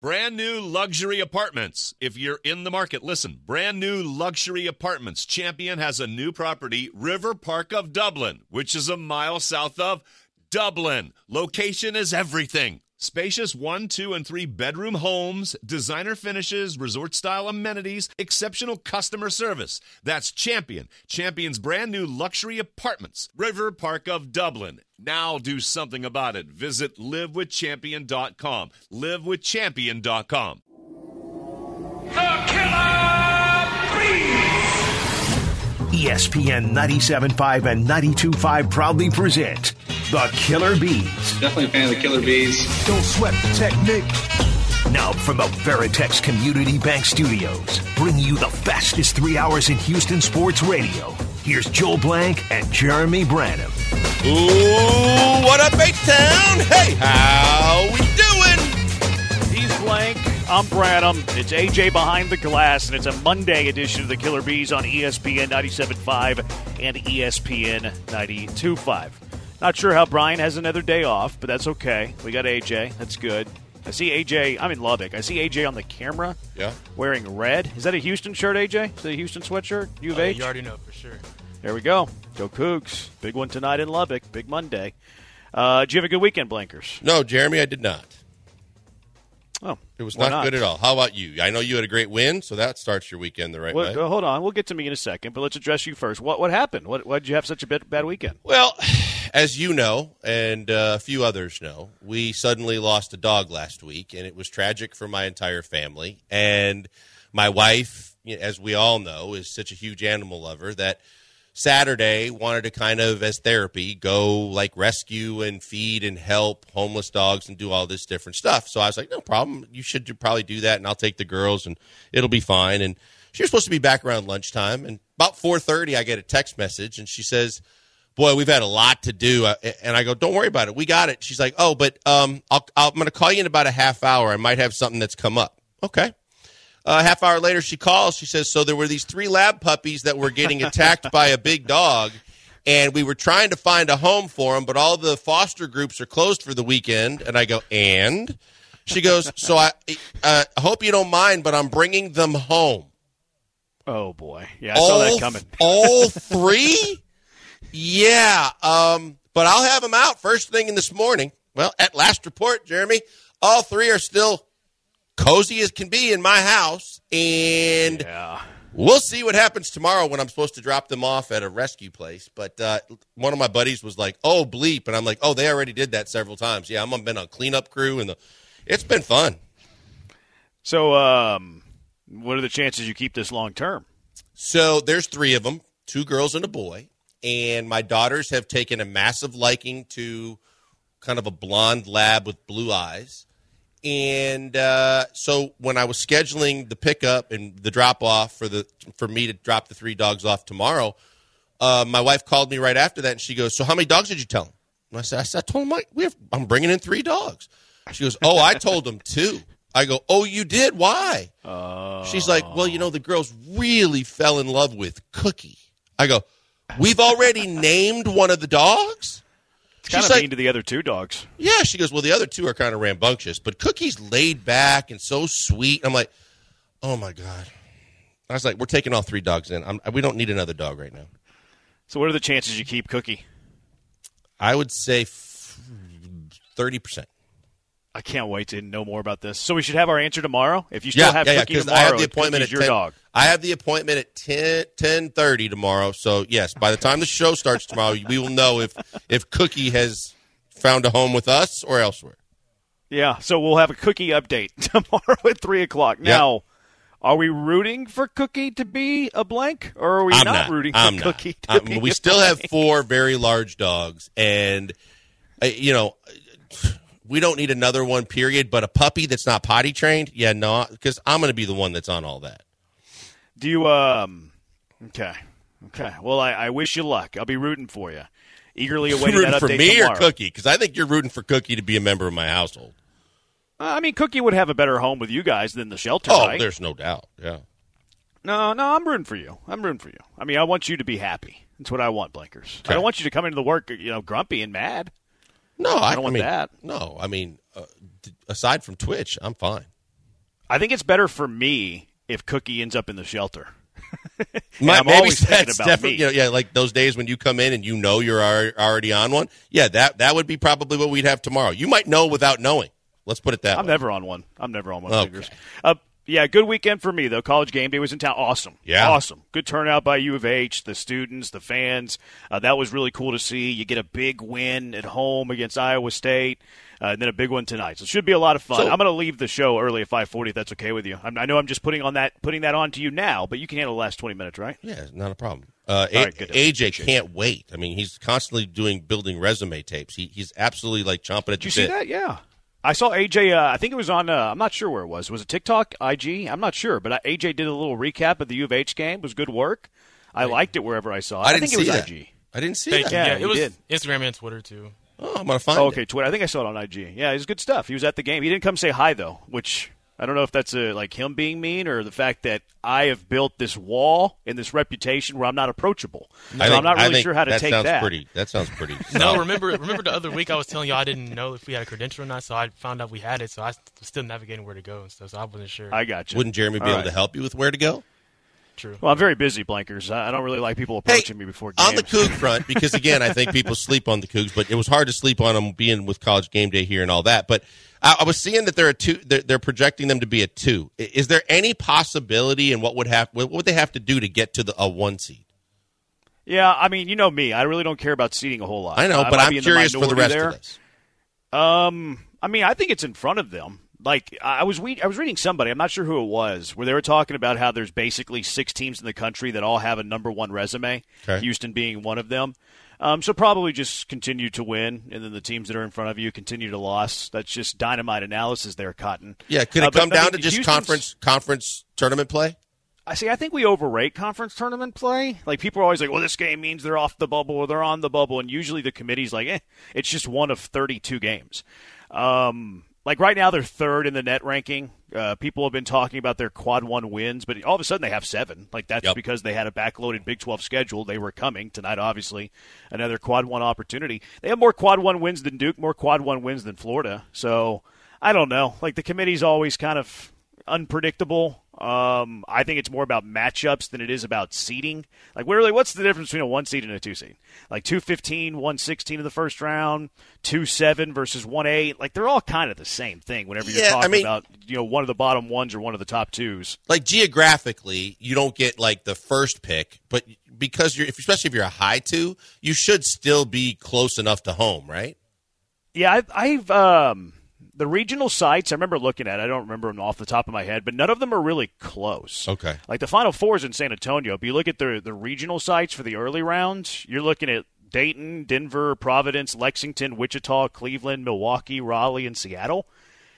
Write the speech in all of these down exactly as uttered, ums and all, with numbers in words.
Brand new luxury apartments. If you're in the market, listen. Brand new luxury apartments. Champion has a new property, River Park of Dublin, which is a mile south of Dublin. Location is everything. Spacious one, two, and three bedroom homes, designer finishes, resort-style amenities, exceptional customer service. That's Champion. Champion's brand new luxury apartments. River Park of Dublin. Now do something about it. Visit live with champion dot com. live with champion dot com. The Killer Bees! E S P N ninety-seven point five and ninety-two point five proudly present The Killer Bees. Definitely a fan of the Killer Bees. Don't sweat the technique. Now from the Veritex Community Bank Studios, bring you the fastest three hours in Houston sports radio. Here's Joel Blank and Jeremy Branham. Ooh, what up, H-Town? Hey, how we doing? He's Blank. I'm Branham. It's A J behind the glass, and it's a Monday edition of the Killer Bees on E S P N ninety-seven point five and E S P N ninety-two point five. Not sure how Brian has another day off, but that's okay. We got A J. That's good. I see A J. I'm in Lubbock. I see A J on the camera Yeah. wearing red. Is that a Houston shirt, A J? Is that a Houston sweatshirt? U of Uh, H? you already know for sure. There we go. Go Cougs. Big one tonight in Lubbock. Big Monday. Uh, did you have a good weekend, Blankers? No, Jeremy, I did not. Oh, It was why not, good at all. How about you? I know you had a great win, so that starts your weekend the right Well, way. uh, hold on. We'll get to me in a second, but let's address you first. What what happened? What why did you have such a bit, bad weekend? Well, as you know, and uh, a few others know, we suddenly lost a dog last week, and it was tragic for my entire family. And my wife, as we all know, is such a huge animal lover that Saturday wanted to kind of, as therapy, go like rescue and feed and help homeless dogs and do all this different stuff. So I was like, no problem. You should probably do that, and I'll take the girls, and it'll be fine. And she was supposed to be back around lunchtime, and about four thirty I get a text message, and she says, boy, we've had a lot to do. And I go, don't worry about it. We got it. She's like, oh, but um, I'll, I'll, I'm going to call you in about a half hour. I might have something that's come up. Okay. A uh, half hour later, she calls. She says, so there were these three lab puppies that were getting attacked by a big dog, and we were trying to find a home for them, but all the foster groups are closed for the weekend. And I go, and? She goes, so I uh, hope you don't mind, but I'm bringing them home. Oh, boy. Yeah, I all, saw that coming. All three? Yeah, um, but I'll have them out first thing in this morning. Well, at last report, Jeremy, all three are still cozy as can be in my house, and yeah. We'll see what happens tomorrow when I'm supposed to drop them off at a rescue place. But uh, one of my buddies was like, oh, bleep, and I'm like, oh, they already did that several times. Yeah, I've been on cleanup crew, and the, it's been fun. So um, what are the chances you keep this long term? So there's three of them, two girls and a boy. And my daughters have taken a massive liking to kind of a blonde lab with blue eyes. And uh, so when I was scheduling the pickup and the drop-off for the for me to drop the three dogs off tomorrow, uh, my wife called me right after that, and she goes, so how many dogs did you tell them? And I said, I, said, I told them, we have, I'm bringing in three dogs. She goes, oh, I told them two. I go, oh, you did? Why? Uh... She's like, well, you know, the girls really fell in love with Cookie. I go, we've already named one of the dogs? It's kind She's of like, mean to the other two dogs. Yeah, she goes, well, the other two are kind of rambunctious, but Cookie's laid back and so sweet. I'm like, oh, my God. I was like, we're taking all three dogs in. I'm, we don't need another dog right now. So what are the chances you keep Cookie? I would say thirty percent. I can't wait to know more about this. So we should have our answer tomorrow? If you still yeah, have yeah, Cookie yeah, tomorrow, I have the appointment at your ten, dog. I have the appointment at ten thirty tomorrow. So, yes, by the time the show starts tomorrow, we will know if, if Cookie has found a home with us or elsewhere. Yeah, so we'll have a Cookie update tomorrow at three o'clock. Now, yep. Are we rooting for Cookie to be a blank, or are we I'm not, not rooting I'm for not. Cookie to I'm, be we a still blank? have four very large dogs, and, uh, you know, we don't need another one, period, but a puppy that's not potty trained, yeah, no, because I'm going to be the one that's on all that. Do you, um, okay, okay. Well, I, I wish you luck. I'll be rooting for you. Eagerly awaiting rooting that for update me tomorrow. or Cookie? Because I think you're rooting for Cookie to be a member of my household. I mean, Cookie would have a better home with you guys than the shelter, Oh, right? there's no doubt, yeah. No, no, I'm rooting for you. I'm rooting for you. I mean, I want you to be happy. That's what I want, Blankers. Okay. I don't want you to come into the work, you know, grumpy and mad. No, I, I don't want mean, that. No, I mean, uh, d- aside from Twitch, I'm fine. I think it's better for me if Cookie ends up in the shelter. My, I'm maybe always thinking that's about definitely, me. you know, yeah, like those days when you come in and you know you're al- already on one. Yeah, that that would be probably what we'd have tomorrow. You might know without knowing. Let's put it that I'm way. never on one. I'm never on one. Okay. Fingers. Uh, yeah, good weekend for me, though. College game day was in town. Awesome. Yeah. Awesome. Good turnout by U of H, the students, the fans. Uh, that was really cool to see. You get a big win at home against Iowa State, uh, and then a big one tonight. So it should be a lot of fun. So, I'm going to leave the show early at five forty if that's okay with you. I'm, I know I'm just putting on that putting that on to you now, but you can handle the last twenty minutes, right? Yeah, not a problem. Uh, All a- right, good. A J can't wait. I mean, he's constantly doing building resume tapes. He, he's absolutely like chomping at Did you the see bit. that? Yeah. I saw A J, uh, I think it was on, uh, I'm not sure where it was. Was it TikTok, I G? I'm not sure. But A J did a little recap of the U of H game. It was good work. I liked it wherever I saw it. I I, didn't think it was see that. I G. I didn't see Thank that. you. Yeah, Yeah, you it was did. Instagram and Twitter too. Oh, I'm gonna find Oh, it. okay, Twitter. I think I saw it on I G. Yeah, it was good stuff. He was at the game. He didn't come say hi, though, which I don't know if that's a, like him being mean or the fact that I have built this wall and this reputation where I'm not approachable. So I think, I'm not I really think sure how to that take sounds that. Pretty, that sounds pretty. No, solid. remember remember the other week I was telling you I didn't know if we had a credential or not, so I found out we had it, so I was still navigating where to go and stuff, so I wasn't sure. I got you. Wouldn't Jeremy be All able right. to help you with where to go? True. Well, I'm very busy, Blankers. I I don't really like people approaching me before games. On the Coug front, because again, I think people sleep on the Cougs, but it was hard to sleep on them being with College Game Day here and all that. But I, I was seeing that they're a two. They're, they're projecting them to be a two. I- Is there any possibility, and what would have what would they have to do to get to the a one seed? Yeah, I mean, you know me. I really don't care about seeding a whole lot. I know, I but might I'm be in curious for the minority rest there. of this. Um, I mean, I think it's in front of them. Like I was, we, I was reading somebody. I'm not sure who it was, where they were talking about how there's basically six teams in the country that all have a number one resume. Okay. Houston being one of them. Um, so probably just continue to win, and then the teams that are in front of you continue to lose. That's just dynamite analysis there, Cotton. Yeah, could it Uh, but, come I down mean, to just Houston's- conference conference tournament play? I see. I think we overrate conference tournament play. Like people are always like, "Well, this game means they're off the bubble or they're on the bubble," and usually the committee's like, "Eh, it's just one of thirty-two games." Um, like right now, they're third in the net ranking. Uh, people have been talking about their quad one wins, but all of a sudden they have seven. Like that's Yep. because they had a backloaded Big twelve schedule. They were coming tonight, obviously, another quad one opportunity. They have more quad one wins than Duke, more quad one wins than Florida. So I don't know. Like the committee's always kind of unpredictable. Um, I think it's more about matchups than it is about seeding. Like, really, what's the difference between a one seed and a two seed? Like two fifteen, one sixteen in the first round, two seven versus one eight. Like, they're all kind of the same thing whenever you're Yeah, I talking mean- about, you know, one of the bottom ones or one of the top twos. Like geographically, you don't get like the first pick, but because you're, if, especially if you're a high two, you should still be close enough to home, right? Yeah, I've, I've um, the regional sites, I remember looking at it. I don't remember them off the top of my head, but none of them are really close. Okay. Like the Final Four is in San Antonio, but you look at the the regional sites for the early rounds, you're looking at Dayton, Denver, Providence, Lexington, Wichita, Cleveland, Milwaukee, Raleigh, and Seattle.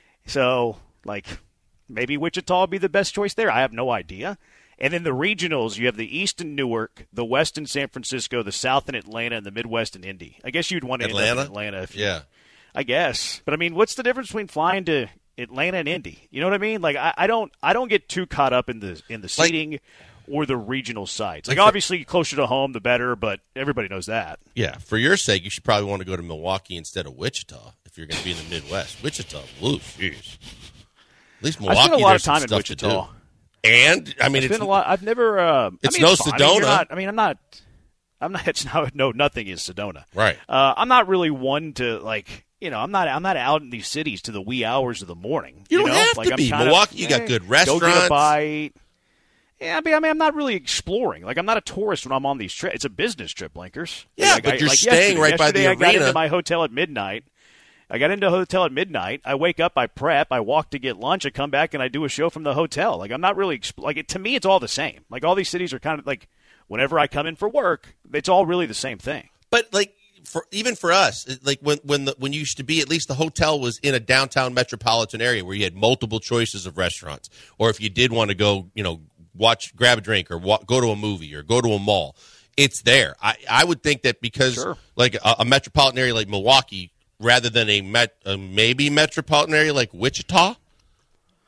So, like, maybe Wichita would be the best choice there. I have no idea. And then the regionals, you have the East in Newark, the West in San Francisco, the South in Atlanta, and the Midwest in Indy. I guess you'd want to end Atlanta? up in Atlanta if you, Yeah. I guess. But I mean, what's the difference between flying to Atlanta and Indy? You know what I mean? Like I, I don't I don't get too caught up in the in the Like- seating or the regional sites. Like Like for- obviously closer to home the better, but everybody knows that. Yeah, for your sake, you should probably want to go to Milwaukee instead of Wichita if you're going to be in the Midwest. Wichita, woo, jeez. At least Milwaukee, I spent a lot there's of time some in stuff Wichita. to do. And I mean, It's it's been a lot. I've never. Uh, It's I mean, no it's fine. I mean, you're Sedona. not- I mean, I'm not. I'm not. It's not. No, nothing is Sedona. Right. Uh, I'm not really one to like. You know, I'm not. I'm not out in these cities to the wee hours of the morning. You don't know? have like, to I'm be. kind Milwaukee, of, you got eh, good Go get restaurants. a bite. Yeah, I mean, I mean, I'm not really exploring. Like, I'm not a tourist when I'm on these trips. It's a business trip, Blinkers. Yeah, like, but I, you're like staying yesterday. right by the Yesterday I got arena. into my hotel at midnight. I got into a hotel at midnight. I wake up, I prep, I walk to get lunch, I come back, and I do a show from the hotel. Like, I'm not really exp- like it, to me, it's all the same. Like, all these cities are kind of like whenever I come in for work, it's all really the same thing. But like for even for us, it- like when when the when you used to be, at least the hotel was in a downtown metropolitan area where you had multiple choices of restaurants, or if you did want to go, you know, watch, grab a drink, or walk, go to a movie, or go to a mall, it's there. I I would think that because Sure. like a, a metropolitan area like Milwaukee, rather than a met a maybe metropolitan area like Wichita.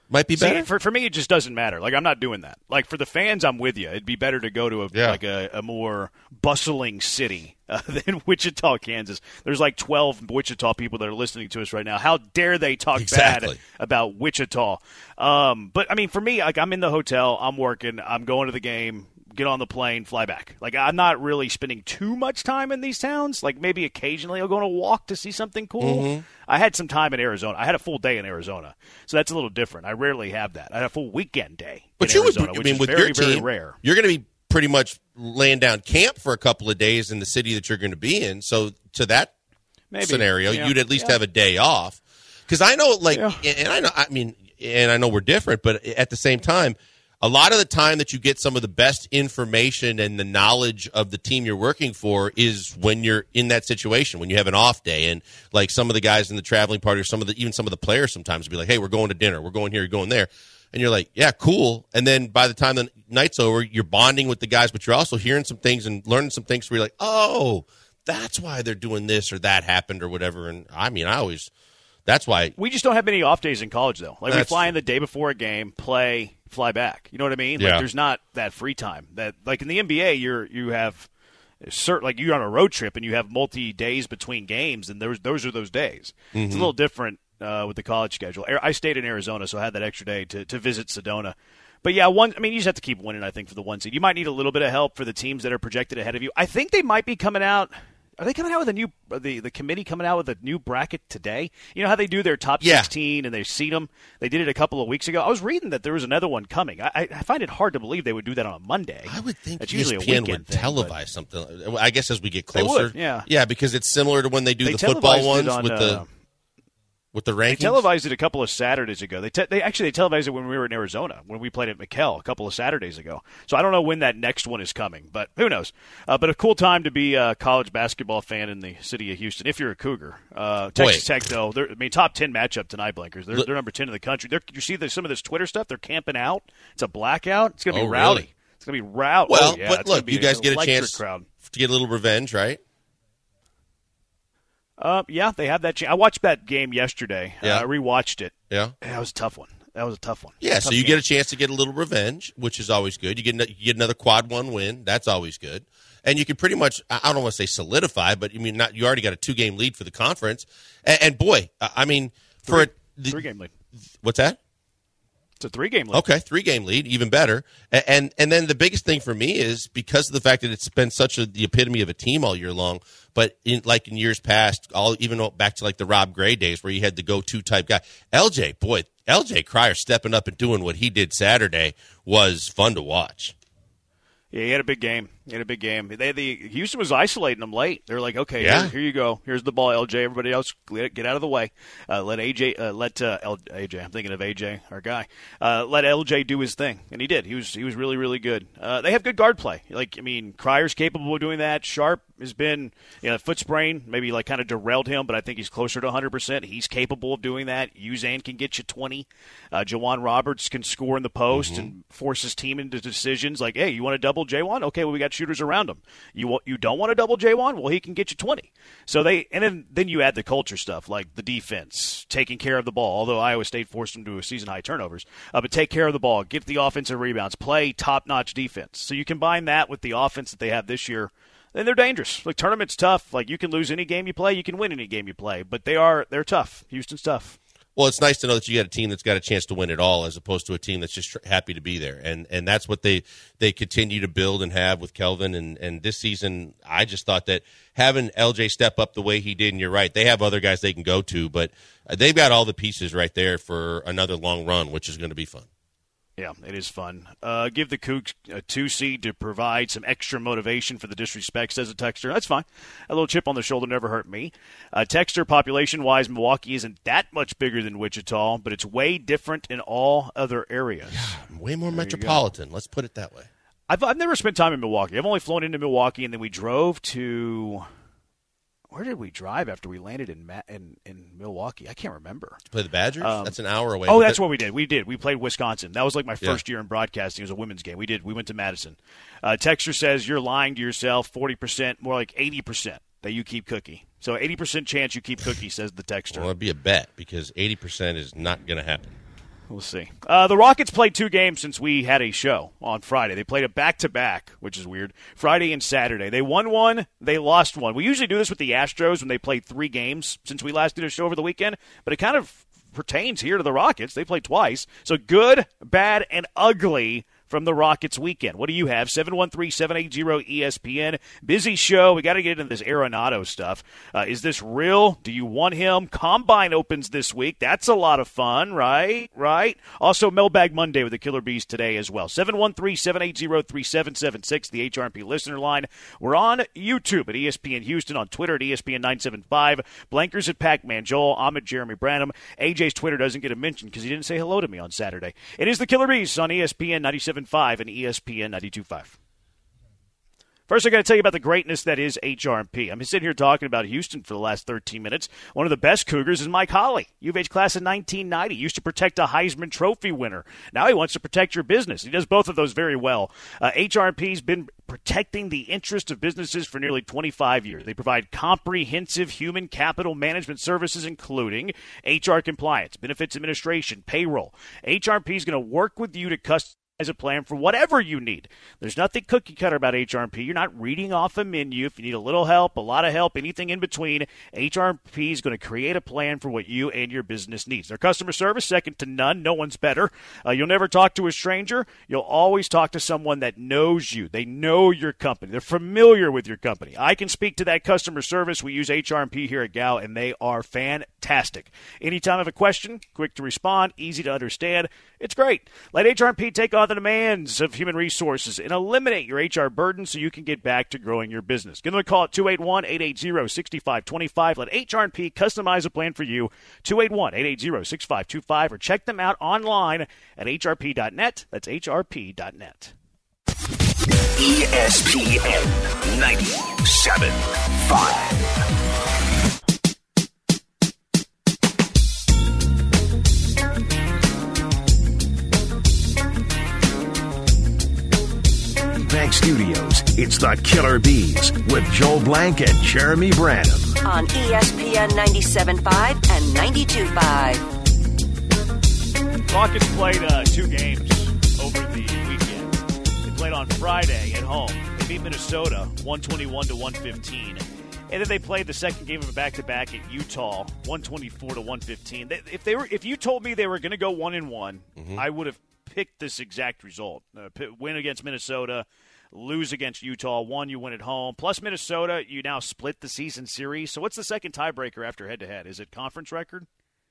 Might be better. See, for for me, it just doesn't matter. Like I'm not doing that. Like for the fans, I'm with you. It'd be better to go to a Yeah. like a, a more bustling city uh, than Wichita, Kansas. There's like twelve Wichita people that are listening to us right now. How dare they talk Exactly. bad about Wichita? Um, but I mean, for me, like I'm in the hotel, I'm working, I'm going to the game. Get on the plane, fly back. Like, I'm not really spending too much time in these towns. Like, maybe occasionally I'll go on a walk to see something cool. Mm-hmm. I had some time in Arizona. I had a full day in Arizona. So that's a little different. I rarely have that. I had a full weekend day But in you Arizona, would, I which mean, is with very, your team, very rare. you're going to be pretty much laying down camp for a couple of days in the city that you're going to be in. So to that Maybe. scenario, Yeah. you'd at least Yeah. have a day off. Because I know, like, Yeah. and I know, I mean, and I know we're different, but at the same time, a lot of the time that you get some of the best information and the knowledge of the team you're working for is when you're in that situation, when you have an off day. And like some of the guys in the traveling party or some of the, even some of the players sometimes will be like, hey, we're going to dinner. We're going here, you're going there. And you're like, yeah, cool. And then by the time the night's over, you're bonding with the guys, but you're also hearing some things and learning some things where you're like, oh, that's why they're doing this or that happened or whatever. And I mean, I always, that's why. We just don't have many off days in college, though. Like, we That's fly in true. the day before a game, play, fly back. You know what I mean? Like, Yeah. there's not that free time. That Like, in the N B A, you're you have certain, like, you're on a road trip and you have multi days between games, and those those are those days. Mm-hmm. It's a little different uh, with the college schedule. I stayed in Arizona, so I had that extra day to, to visit Sedona. But, yeah, one. I mean, you just have to keep winning, I think, for the one seed. You might need a little bit of help for the teams that are projected ahead of you. I think they might be coming out – are they coming out with a new the the committee coming out with a new bracket today? You know how they do their top Yeah. sixteen and they seed them? They did it a couple of weeks ago. I was reading that there was another one coming. I, I find it hard to believe they would do that on a Monday. I would think That's E usually S a P N weekend would thing, televise something. I guess as we get They closer, would, yeah. yeah, because it's similar to when they do They the football televised it ones on, with uh, the with the They rankings. televised it a couple of Saturdays ago. They te- they actually they televised it when we were in Arizona when we played at McKell a couple of Saturdays ago. So I don't know when that next one is coming, but who knows? Uh, but a cool time to be a college basketball fan in the city of Houston if you're a Cougar. Uh, Texas Tech though, they're, I mean top ten matchup tonight, Blankers. They're, Look- they're number ten in the country. They're, you see the, some of this Twitter stuff? They're camping out. It's a blackout. It's gonna be Oh, rowdy. really? It's gonna be rowdy. Well, oh, yeah, but it's gonna look, be you guys an get a electric chance crowd. to get a little revenge, right? Uh, yeah, they have that. Ch- I watched that game yesterday. Yeah. Uh, I rewatched it. Yeah. That was a tough one. That was a tough one. Yeah, Tough so you game. get a chance to get a little revenge, which is always good. You get you get another quad one win. That's always good. And you can pretty much, I don't want to say solidify, but you mean not. You already got a two game lead for the conference. And, and boy, I mean, for a, the, three game lead. what's that? It's a three game lead. Okay, three game lead, even better. And, and and then the biggest thing for me is because of the fact that it's been such a, the epitome of a team all year long. But in like in years past, all even back to like the Rob Gray days where you had the go to type guy, L J, boy, L J Cryer stepping up and doing what he did Saturday was fun to watch. Yeah, he had a big game. He had a big game. They, the Houston was isolating them late. They're like, okay, Yeah. here, here you go. Here's the ball, L J. Everybody else, get get out of the way. Uh, let A J, uh, let uh, L, A J. I'm thinking of A J, our guy. Uh, let L J do his thing, and he did. He was he was really really good. Uh, they have good guard play. Like I mean, Cryer's capable of doing that. Sharp has been, you know, foot sprain maybe like kind of derailed him, but I think he's closer to one hundred percent. He's capable of doing that. Uzan can get you twenty. Uh, Jawan Roberts can score in the post Mm-hmm. and force his team into decisions like, hey, you want to double Jawan? Okay, well we got shooters around him. You want, you don't want to double Jawan? Well, he can get you twenty. So they and then then you add the culture stuff like the defense, taking care of the ball. Although Iowa State forced them to a season high turnovers, uh, but take care of the ball, get the offensive rebounds, play top notch defense. So you combine that with the offense that they have this year. Then they're dangerous. Like tournament's tough. Like you can lose any game you play, you can win any game you play. But they are they're tough. Houston's tough. Well, it's nice to know that you got a team that's got a chance to win it all, as opposed to a team that's just tr- happy to be there, and and that's what they they continue to build and have with Kelvin. And and this season, I just thought that having L J step up the way he did, and you're right, they have other guys they can go to, but they've got all the pieces right there for another long run, which is going to be fun. Yeah, it is fun. Uh, give the Cougs a two seed to provide some extra motivation for the disrespect, says a texter. That's fine. A little chip on the shoulder never hurt me. Uh, texter, population-wise, Milwaukee isn't that much bigger than Wichita, but it's way different in all other areas. Way more metropolitan. Let's put it that way. I've, I've never spent time in Milwaukee. I've only flown into Milwaukee, and then we drove to – where did we drive after we landed in Ma- in, in Milwaukee? I can't remember. To play the Badgers? Um, that's an hour away. Oh, But that's that- what we did. We did. We played Wisconsin. That was like my Yeah. first year in broadcasting. It was a women's game. We did. We went to Madison. Uh, Texter says you're lying to yourself. Forty percent, more like eighty percent that you keep Cookie. So eighty percent chance you keep Cookie, says the texter. Well, it'd be a bet because eighty percent is not going to happen. We'll see. Uh, the Rockets played two games since we had a show on Friday. They played a back-to-back, which is weird, Friday and Saturday. They won one, they lost one. We usually do this with the Astros when they played three games since we last did a show over the weekend, but it kind of pertains here to the Rockets. They played twice. So good, bad, and ugly from the Rockets weekend. What do you have? seven one three, seven eight zero, E S P N. Busy show. We got to get into this Arenado stuff. Uh, is this real? Do you want him? Combine opens this week. That's a lot of fun, right? Right? Also, Mailbag Monday with the Killer Bees today as well. seven one three, seven eight zero, three seven seven six, the H R P listener line. We're on YouTube at E S P N Houston, on Twitter at E S P N nine seven five, Blankers at Pac-Man Joel, I'm at Jeremy Branham. A J's Twitter doesn't get a mention because he didn't say hello to me on Saturday. It is the Killer Bees on E S P N ninety-seven point five and E S P N ninety-two point five. First, I got to tell you about the greatness that is H R P. I'm sitting here talking about Houston for the last thirteen minutes. One of the best Cougars is Mike Holly, U of H class of nineteen ninety. Used to protect a Heisman Trophy winner. Now he wants to protect your business. He does both of those very well. Uh, H R P's been protecting the interest of businesses for nearly twenty-five years. They provide comprehensive human capital management services, including H R compliance, benefits administration, payroll. H R P is going to work with you to customize as a plan for whatever you need. There's nothing cookie cutter about H R P. You're not reading off a menu. If you need a little help, a lot of help, anything in between, H R P is going to create a plan for what you and your business needs. Their customer service, second to none. No one's better. Uh, you'll never talk to a stranger. You'll always talk to someone that knows you. They know your company. They're familiar with your company. I can speak to that customer service. We use H R P here at G A L, and they are fantastic. Anytime I have a question, quick to respond, easy to understand. It's great. Let H R P take on the demands of human resources and eliminate your H R burden so you can get back to growing your business. Give them a call at two eight one, eight eight zero, six five two five. Let H R P customize a plan for you. two eight one, eight eight zero, six five two five, or check them out online at H R P dot net. That's H R P dot net. E S P N ninety-seven point five. Bank Studios, it's the Killer Bees with Joel Blank and Jeremy Branham. On E S P N ninety-seven point five and ninety-two point five. Rockets played uh, two games over the weekend. They played on Friday at home. They beat Minnesota one twenty-one to one fifteen. And then they played the second game of a back-to-back at Utah, one twenty-four to one fifteen. They, if they were, if you told me they were going to go one and one, mm-hmm. I would have picked this exact result. Uh, win against Minnesota, lose against Utah, one, you win at home. Plus Minnesota, you now split the season series. So what's the second tiebreaker after head-to-head? Is it conference record?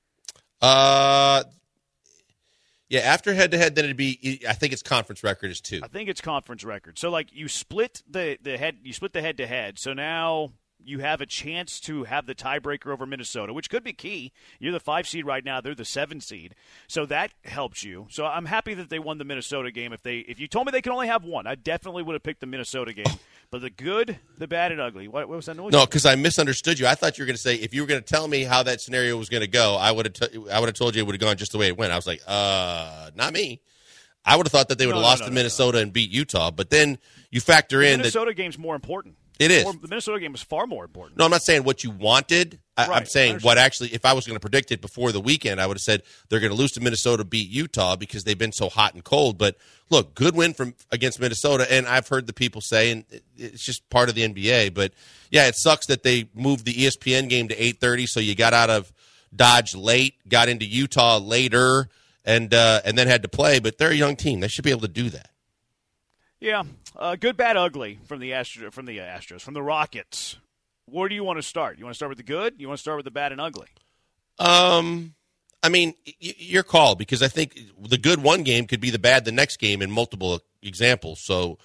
Uh, yeah, after head-to-head, then it'd be, I think it's conference record is two. I think it's conference record. So, like, you split the, the head, you split the head-to-head. So now you have a chance to have the tiebreaker over Minnesota, which could be key. You're the five seed right now; they're the seven seed, so that helps you. So I'm happy that they won the Minnesota game. If they, if you told me they could only have one, I definitely would have picked the Minnesota game. But the good, the bad, and ugly. What, what was that noise? No, because I misunderstood you. I thought you were going to say if you were going to tell me how that scenario was going to go, I would have, t- I would have told you it would have gone just the way it went. I was like, uh, not me. I would have thought that they would have no, lost no, no, to no, Minnesota no. and beat Utah. But then you factor the in Minnesota that game's more important. It is. More, the Minnesota game is far more important. No, I'm not saying what you wanted. I, right, I'm saying what actually, if I was going to predict it before the weekend, I would have said they're going to lose to Minnesota, beat Utah because they've been so hot and cold. But look, good win from against Minnesota, and I've heard the people say, and it's just part of the N B A. But yeah, it sucks that they moved the E S P N game to eight thirty, so you got out of Dodge late, got into Utah later, and uh, and then had to play. But they're a young team; they should be able to do that. Yeah, uh, good, bad, ugly from the Astro, from the Astros, from the Rockets. Where do you want to start? You want to start with the good? You want to start with the bad and ugly? Um, I mean, y- your call, because I think the good one game could be the bad the next game in multiple examples. So,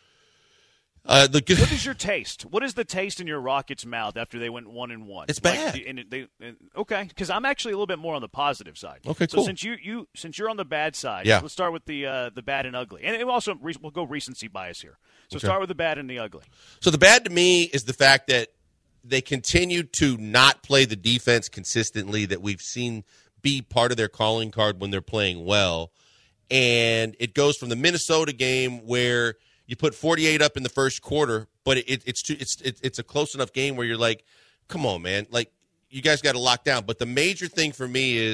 uh, the good. What is your taste? What is the taste in your Rockets' mouth after they went one and one? It's bad. Like, and they, and, okay, because I'm actually a little bit more on the positive side. Okay, so cool. since you, you since you're on the bad side, yeah. let's start with the uh, the bad and ugly, and also we'll go recency bias here. So okay. Start with the bad and the ugly. So the bad to me is the fact that they continue to not play the defense consistently that we've seen be part of their calling card when they're playing well, and it goes from the Minnesota game where you put forty-eight up in the first quarter, but it, it's too, it's it, it's a close enough game where you're like, come on, man, like you guys got to lock down. But the major thing for me is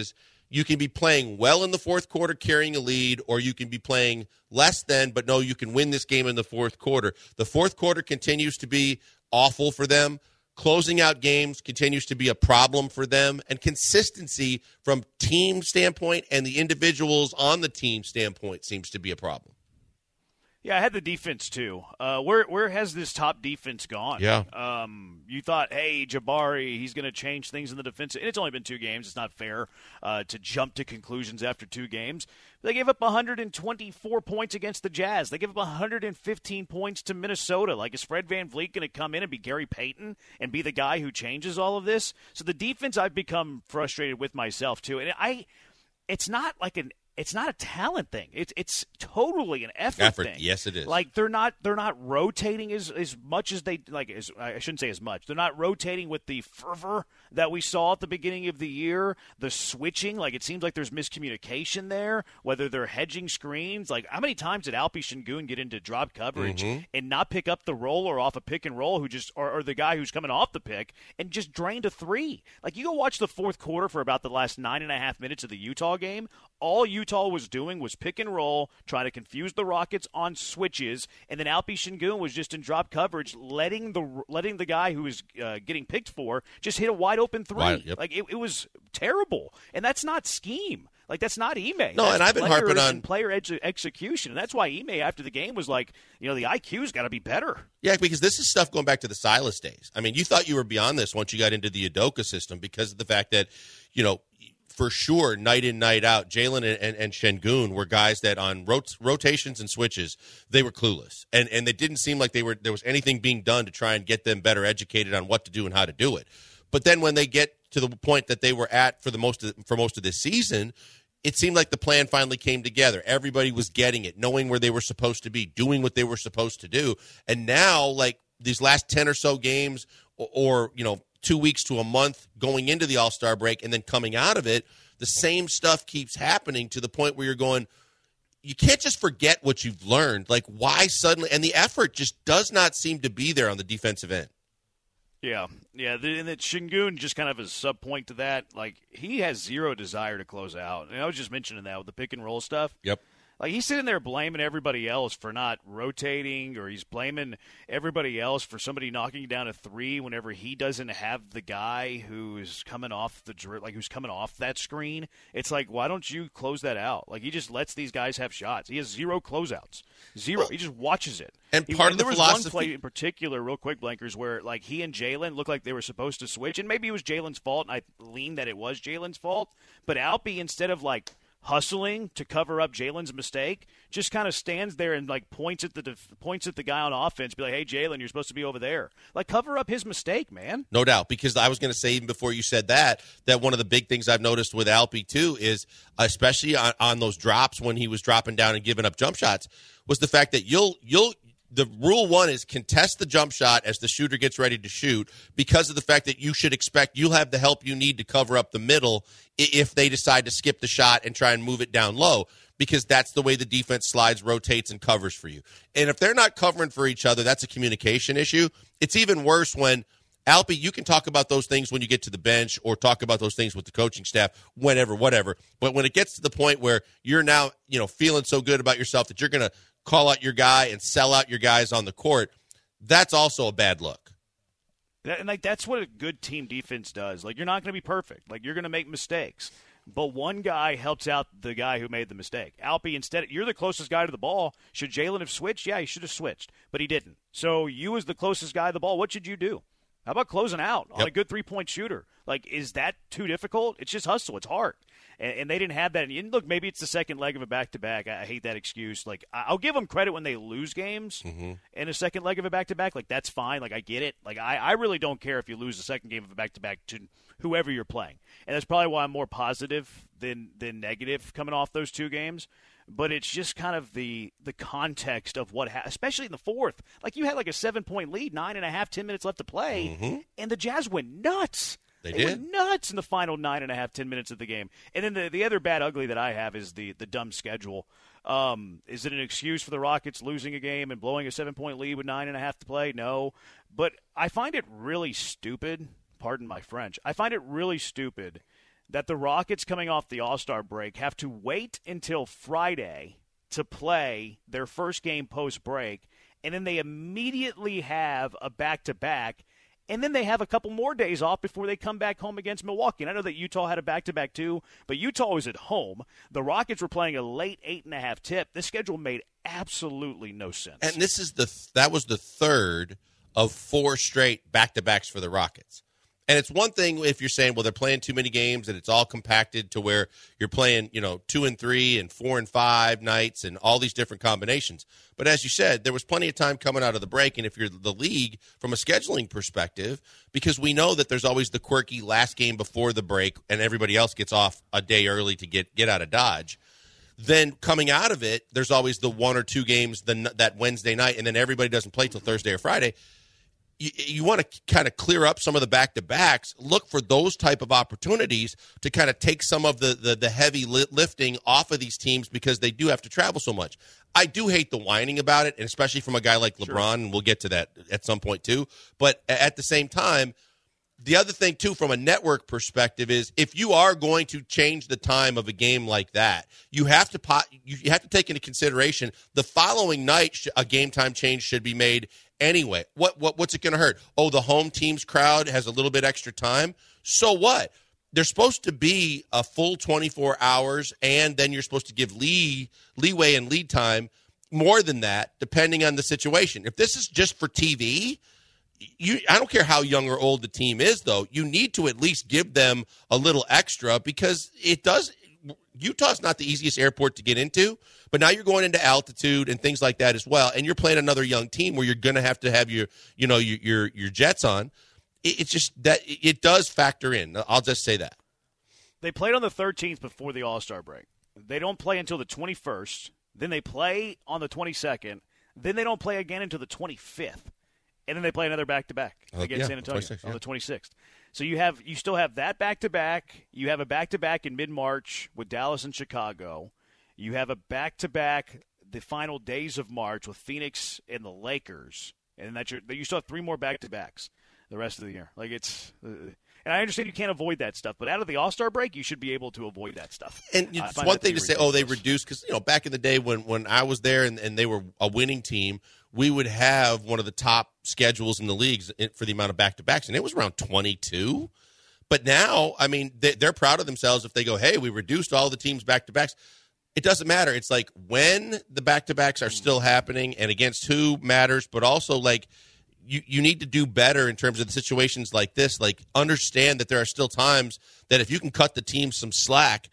you can be playing well in the fourth quarter, carrying a lead, or you can be playing less than, but no, you can win this game in the fourth quarter. The fourth quarter continues to be awful for them. Closing out games continues to be a problem for them, and consistency from team standpoint and the individuals on the team standpoint seems to be a problem. Yeah, I had the defense too. Uh, where where has this top defense gone? Yeah. Um, you thought, hey, Jabari, he's going to change things in the defense. And it's only been two games. It's not fair uh, to jump to conclusions after two games. They gave up one hundred twenty-four points against the Jazz. They gave up one hundred fifteen points to Minnesota. Like, is Fred VanVleet going to come in and be Gary Payton and be the guy who changes all of this? So the defense, I've become frustrated with myself too. And I, it's not like an It's not a talent thing. It's it's totally an effort, effort thing. Yes, it is. Like they're not they're not rotating as, as much as they like. As, I shouldn't say as much. They're not rotating with the fervor that we saw at the beginning of the year. The switching, like it seems like there's miscommunication there. Whether they're hedging screens, like how many times did Alpi Şengün get into drop coverage mm-hmm. and not pick up the roller off a pick and roll, who just or, or the guy who's coming off the pick and just drained a three? Like you go watch the fourth quarter for about the last nine and a half minutes of the Utah game. All Utah was doing was pick and roll, trying to confuse the Rockets on switches, and then Alpi Şengün was just in drop coverage, letting the letting the guy who was uh, getting picked for just hit a wide open three. Wide, yep. Like it, it was terrible, and that's not scheme. Like that's not Ime. No, that's and I've been harping on player ex- execution, and that's why Ime after the game was like, you know, the I Q's got to be better. Yeah, because this is stuff going back to the Silas days. I mean, you thought you were beyond this once you got into the Udoka system because of the fact that, you know, for sure, night in, night out, Jalen and, and, and Şengün were guys that on rot- rotations and switches, they were clueless. And and it didn't seem like they were there was anything being done to try and get them better educated on what to do and how to do it. But then when they get to the point that they were at for the most of, for most of this season, it seemed like the plan finally came together. Everybody was getting it, knowing where they were supposed to be, doing what they were supposed to do. And now, like these last ten or so games or, or you know, two weeks to a month going into the All-Star break and then coming out of it, the same stuff keeps happening to the point where you're going, you can't just forget what you've learned. Like, why suddenly? And the effort just does not seem to be there on the defensive end. Yeah, yeah, the, and that Şengün just kind of a sub-point to that. Like, he has zero desire to close out. And I was just mentioning that with the pick-and-roll stuff. Yep. Like, he's sitting there blaming everybody else for not rotating, or he's blaming everybody else for somebody knocking down a three whenever he doesn't have the guy who's coming off the dri- like who's coming off that screen. It's like, why don't you close that out? Like, he just lets these guys have shots. He has zero closeouts. Zero. Well, he just watches it. And he, part and of the there was philosophy- one play in particular, real quick, Blankers, where like he and Jalen looked like they were supposed to switch, and maybe it was Jalen's fault, and I lean that it was Jalen's fault. But Alpi, instead of like hustling to cover up Jalen's mistake, just kind of stands there and like points at the def- points at the guy on offense, be like, "Hey, Jalen, you're supposed to be over there." Like, cover up his mistake, man. No doubt, because I was going to say even before you said that, that one of the big things I've noticed with Alpi too is, especially on, on those drops when he was dropping down and giving up jump shots, was the fact that you'll you'll. The rule one is contest the jump shot as the shooter gets ready to shoot, because of the fact that you should expect you'll have the help you need to cover up the middle if they decide to skip the shot and try and move it down low, because that's the way the defense slides, rotates, and covers for you. And if they're not covering for each other, that's a communication issue. It's even worse when, Alpi, you can talk about those things when you get to the bench or talk about those things with the coaching staff, whenever, whatever. But when it gets to the point where you're now, you know, feeling so good about yourself that you're going to call out your guy and sell out your guys on the court, that's also a bad look. And like that's what a good team defense does. Like, you're not going to be perfect. Like, you're going to make mistakes. But one guy helps out the guy who made the mistake. Alpi, instead, you're the closest guy to the ball. Should Jalen have switched? Yeah, he should have switched. But he didn't. So you, as the closest guy to the ball, what should you do? How about closing out on Yep. a good three-point shooter? Like, is that too difficult? It's just hustle. It's hard. And, and they didn't have that. And look, maybe it's the second leg of a back-to-back. I, I hate that excuse. Like, I- I'll give them credit when they lose games Mm-hmm. in a second leg of a back-to-back. Like, that's fine. Like, I get it. Like, I, I really don't care if you lose the second game of a back-to-back to whoever you're playing. And that's probably why I'm more positive than, than negative coming off those two games. But it's just kind of the the context of what happened, especially in the fourth. Like, you had like a seven-point lead, nine and a half, ten minutes left to play, Mm-hmm. and the Jazz went nuts. They They did. went nuts in the final nine and a half, ten minutes of the game. And then the, the other bad ugly that I have is the, the dumb schedule. Um, is it an excuse for the Rockets losing a game and blowing a seven-point lead with nine and a half to play? No. But I find it really stupid, pardon my French, I find it really stupid that the Rockets coming off the All-Star break have to wait until Friday to play their first game post-break, and then they immediately have a back-to-back, and then they have a couple more days off before they come back home against Milwaukee. And I know that Utah had a back-to-back too, but Utah was at home. The Rockets were playing a late eight and a half tip. This schedule made absolutely no sense. And this is the that was the third of four straight back-to-backs for the Rockets. And it's one thing if you're saying, well, they're playing too many games and it's all compacted to where you're playing, you know, two and three and four and five nights and all these different combinations. But as you said, there was plenty of time coming out of the break. And if you're the league from a scheduling perspective, because we know that there's always the quirky last game before the break and everybody else gets off a day early to get, get out of Dodge. Then coming out of it, there's always the one or two games the, that Wednesday night, and then everybody doesn't play till Thursday or Friday. You, you want to kind of clear up some of the back-to-backs, look for those type of opportunities to kind of take some of the, the, the heavy lifting off of these teams because they do have to travel so much. I do hate the whining about it, and especially from a guy like LeBron, sure. And we'll get to that at some point too. But at the same time, the other thing, too, from a network perspective is if you are going to change the time of a game like that, you have to pot, you have to take into consideration the following night a game time change should be made anyway. What what What's it going to hurt? Oh, the home team's crowd has a little bit extra time. So what? They're supposed to be a full twenty-four hours, and then you're supposed to give lee, leeway and lead time more than that, depending on the situation. If this is just for T V, You, I don't care how young or old the team is, though. You need to at least give them a little extra because it does. Utah's not the easiest airport to get into, but now you're going into altitude and things like that as well, and you're playing another young team where you're going to have to have your, you know, your your, your jets on. It, it's just that it does factor in. I'll just say that. They played on the thirteenth before the All-Star break. They don't play until the twenty-first. Then they play on the twenty-second. Then they don't play again until the twenty-fifth. And then they play another back-to-back uh, against yeah, San Antonio yeah. on the twenty-sixth. So you have you still have that back-to-back. You have a back-to-back in mid-March with Dallas and Chicago. You have a back-to-back the final days of March with Phoenix and the Lakers. And that's your, you still have three more back-to-backs the rest of the year. Like it's uh, and I understand you can't avoid that stuff, but out of the All-Star break, you should be able to avoid that stuff. And it's one thing to say, oh, they reduced, because, you know, back in the day when, when I was there and, and they were a winning team, we would have one of the top schedules in the leagues for the amount of back-to-backs, and it was around twenty-two. But now, I mean, they're proud of themselves if they go, hey, we reduced all the teams' back-to-backs. It doesn't matter. It's like when the back-to-backs are still happening and against who matters, but also, like, you, you need to do better in terms of the situations like this. Like, understand that there are still times that if you can cut the team some slack,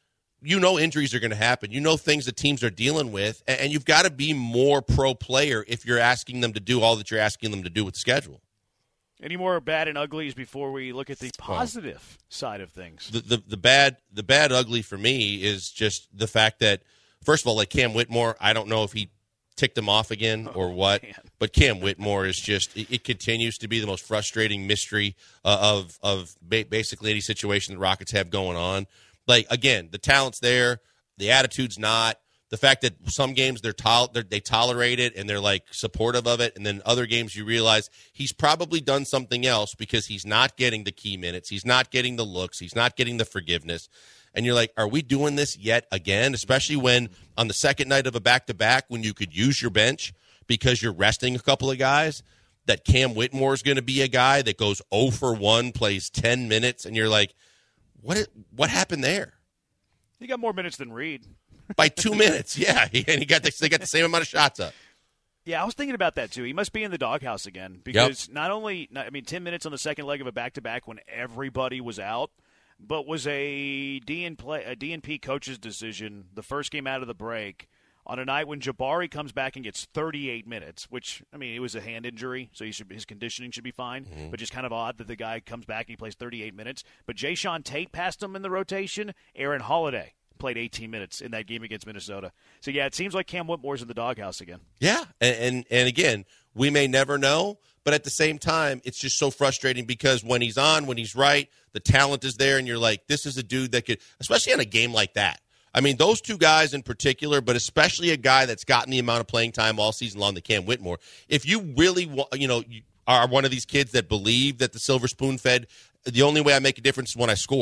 you know injuries are going to happen. You know things that teams are dealing with, and, and you've got to be more pro player if you're asking them to do all that you're asking them to do with the schedule. Any more bad and uglies before we look at the positive side of things? The, the the bad the bad ugly for me is just the fact that, first of all, like Cam Whitmore, I don't know if he ticked him off again or what, oh, but Cam Whitmore is just it, it continues to be the most frustrating mystery uh, of of ba- basically any situation the Rockets have going on. Like, again, the talent's there, the attitude's not. The fact that some games they're, tol- they're they tolerate it and they're, like, supportive of it, and then other games you realize he's probably done something else because he's not getting the key minutes, he's not getting the looks, he's not getting the forgiveness. And you're like, are we doing this yet again? Especially when on the second night of a back-to-back when you could use your bench because you're resting a couple of guys, that Cam Whitmore is going to be a guy that goes oh for one, plays ten minutes, and you're like, what what happened there? He got more minutes than Reed. By two minutes, yeah. He, and he got the, they got the same amount of shots up. Yeah, I was thinking about that, too. He must be in the doghouse again because yep. not only – I mean, ten minutes on the second leg of a back-to-back when everybody was out, but was a D N P, a D N P coach's decision the first game out of the break on a night when Jabari comes back and gets thirty-eight minutes, which, I mean, it was a hand injury, so he should, his conditioning should be fine, mm-hmm. but just kind of odd that the guy comes back and he plays thirty-eight minutes. But Jayshawn Tate passed him in the rotation. Aaron Holiday played eighteen minutes in that game against Minnesota. So, yeah, it seems like Cam Whitmore's in the doghouse again. Yeah, and, and, and again, we may never know, but at the same time, it's just so frustrating because when he's on, when he's right, the talent is there, and you're like, this is a dude that could, especially on a game like that. I mean, those two guys in particular, but especially a guy that's gotten the amount of playing time all season long, the Cam Whitmore. If you really, you know, are one of these kids that believe that the silver spoon fed, the only way I make a difference is when I score.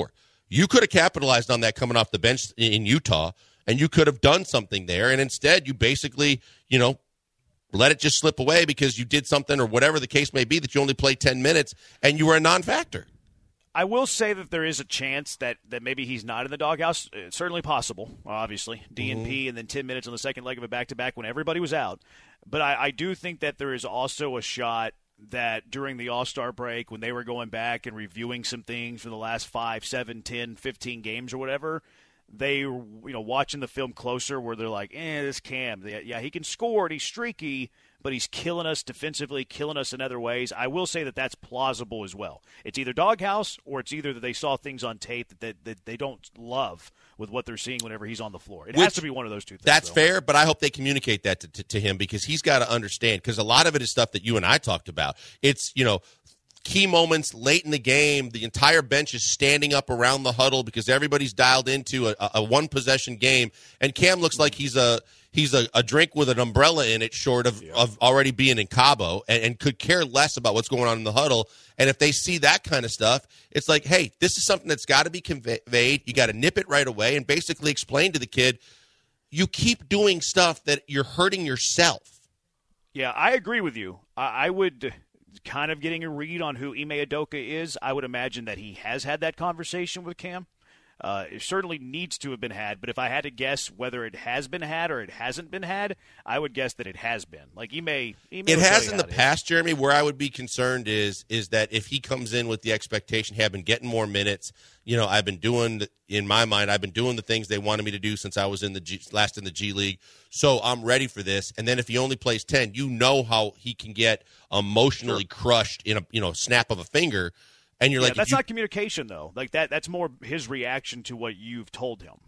You could have capitalized on that coming off the bench in Utah, and you could have done something there. And instead, you basically, you know, let it just slip away because you did something or whatever the case may be that you only played ten minutes and you were a non-factor. I will say that there is a chance that, that maybe he's not in the doghouse. It's certainly possible, obviously. D N P mm-hmm. and then ten minutes on the second leg of a back-to-back when everybody was out. But I, I do think that there is also a shot that during the All-Star break when they were going back and reviewing some things from the last five, seven, ten, fifteen games or whatever, they were, you know, watching the film closer where they're like, eh, this Cam, yeah, he can score and he's streaky, but he's killing us defensively, killing us in other ways. I will say that that's plausible as well. It's either doghouse or it's either that they saw things on tape that, that, that they don't love with what they're seeing whenever he's on the floor. It Which, has to be one of those two things. That's though. fair, but I hope they communicate that to, to, to him because he's got to understand, because a lot of it is stuff that you and I talked about. It's, you know, key moments late in the game, the entire bench is standing up around the huddle because everybody's dialed into a, a one-possession game, and Cam looks like he's a he's a, a drink with an umbrella in it short of, yeah. of already being in Cabo and, and could care less about what's going on in the huddle. And if they see that kind of stuff, it's like, hey, this is something that's got to be conveyed. You got to nip it right away and basically explain to the kid, you keep doing stuff that you're hurting yourself. Yeah, I agree with you. I, I would kind of getting a read on who Ime Udoka is. I would imagine that he has had that conversation with Cam. Uh, it certainly needs to have been had, but if I had to guess whether it has been had or it hasn't been had, I would guess that it has been. Like Ime, Ime it has in the past, Jeremy. Where I would be concerned is is that if he comes in with the expectation, hey, I've been getting more minutes. You know, I've been doing in my mind, I've been doing the things they wanted me to do since I was in the G, last in the G League. So I'm ready for this. And then if he only plays ten, you know how he can get emotionally sure. crushed in a you know snap of a finger. And you're yeah, like, that's you, not communication, though. Like that, that's more his reaction to what you've told him.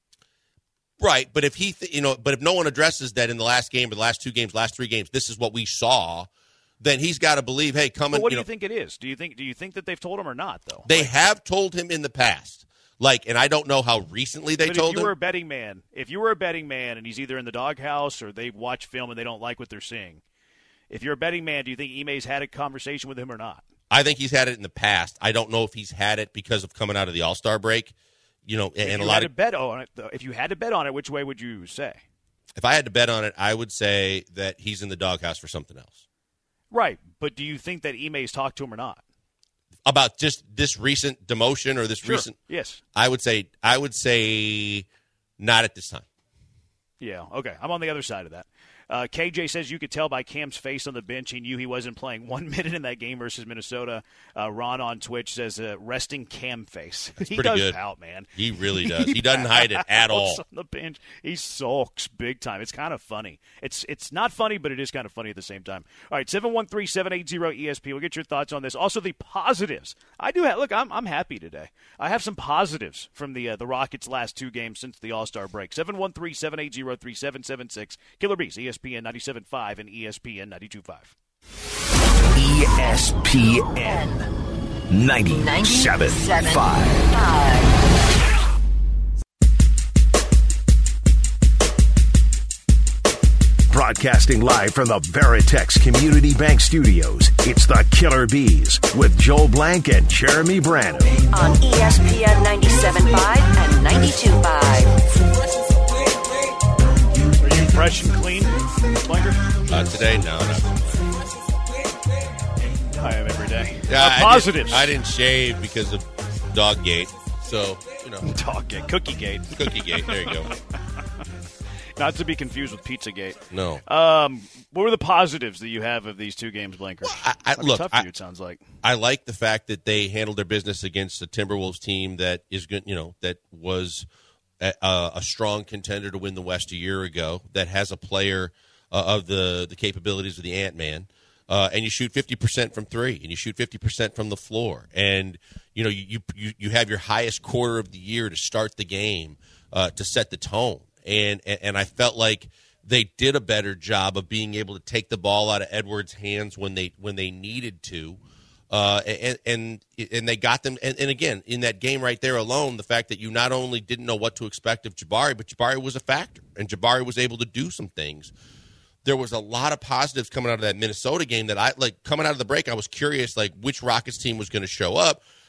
Right, but if he, th- you know, but if no one addresses that in the last game or the last two games, last three games, this is what we saw, then he's got to believe, hey, come and. What do you, you know, think it is? Do you think? Do you think that they've told him or not? Though they like, have told him in the past, like, and I don't know how recently they but told him. If you were a betting man, if you were a betting man, and he's either in the doghouse or they watch film and they don't like what they're seeing, if you're a betting man, do you think Ime's had a conversation with him or not? I think he's had it in the past. I don't know if he's had it because of coming out of the All-Star break. You know, and, if and you a lot had of to bet on it. Though, if you had to bet on it, which way would you say? If I had to bet on it, I would say that he's in the doghouse for something else. Right, but do you think that Ime's talked to him or not? About just this recent demotion or this sure. recent? Yes. I would say I would say not at this time. Yeah, okay. I'm on the other side of that. Uh, K J says you could tell by Cam's face on the bench he knew he wasn't playing one minute in that game versus Minnesota. Uh, Ron on Twitch says uh, resting Cam face. That's he pretty does good. pout, man. He really does. He doesn't hide it at all. On the bench, he sulks big time. It's kind of funny. It's it's not funny, but it is kind of funny at the same time. All right, seven one three, seven eight zero, E S P. We'll get your thoughts on this. Also, the positives. I do have, look, I'm I'm happy today. I have some positives from the uh, the Rockets' last two games since the All-Star break. seven one three, seven eight zero, three seven seven six. Killer Bees, E S P N ninety-seven point five. And E S P N ninety-two point five. E S P N ninety-seven point five. Broadcasting live from the Veritex Community Bank Studios, it's the Killer Bees with Joel Blank and Jeremy Branham. On E S P N ninety-seven point five and ninety-two point five. Fresh and clean, Blanker? Uh, today, no, not. I am every day. Yeah, uh, I positives. Didn't, I didn't shave because of Doggate, so you know. Doggate, Cookiegate, Cookiegate. There you go. Not to be confused with Pizzagate. No. Um, what were the positives that you have of these two games, Blanker? Well, I, I, look, tough for I, you, it sounds like. I like the fact that they handled their business against the Timberwolves team that is good. You know, that was. A, a strong contender to win the West a year ago that has a player uh, of the, the capabilities of the Ant-Man, uh, and you shoot fifty percent from three, and you shoot fifty percent from the floor, and you know you you, you have your highest quarter of the year to start the game uh, to set the tone, and, and and I felt like they did a better job of being able to take the ball out of Edwards' hands when they when they needed to. Uh, and, and and they got them. And, and again, in that game right there alone, the fact that you not only didn't know what to expect of Jabari, but Jabari was a factor, and Jabari was able to do some things. There was a lot of positives coming out of that Minnesota game that I like coming out of the break. I was curious, like which Rockets team was going to show up.